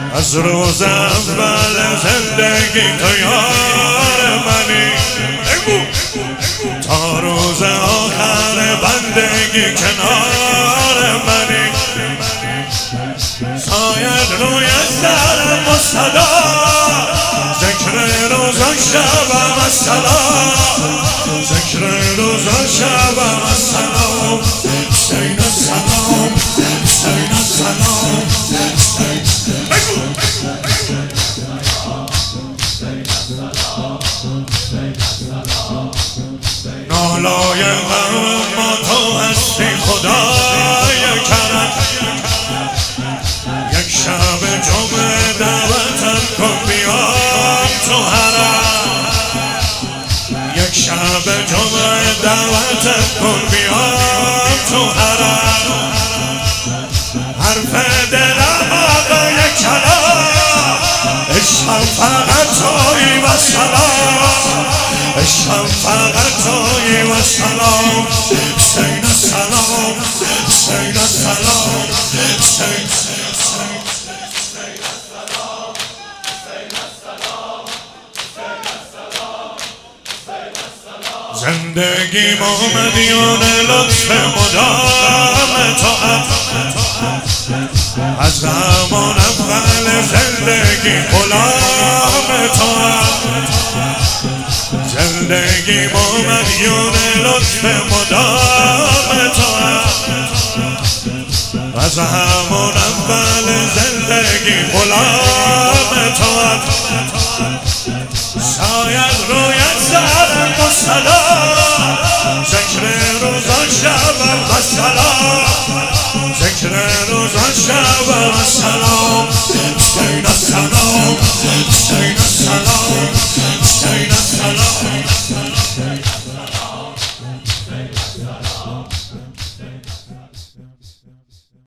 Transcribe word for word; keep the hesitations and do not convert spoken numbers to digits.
از روز اول زندگی تو یار منی، تا روز آخر بندگی کنار منی. سایه روی سرم و صدا، ذکر روز و شبم السلام، ذکر روز و شبم السلام. حسین السلام، حسین السلام، نالای غم ما تو هستی خدای کرم. یک شب جمعه دعوتم کن بیام تو حرم، یک شب جمعه دعوتم کن بیام تو حرم. حرف دلم آقای کلام، عشقم فقط تویی و سلام، عشقم فقط تویی و سلام. حسین السلام، حسین السلام، حسین زندگی ما مدیون لطف مدام تو، از زمان اول زندگی غلام تو. زندگی ما مدیون لطف مدام تو، از همون اول زندگی غلام تو. شاید روی سرم و صدا، ذکر روز و شبم السلام، ذکر روز و شبم السلام. حسین السلام، حسین السلام، حسین السلام.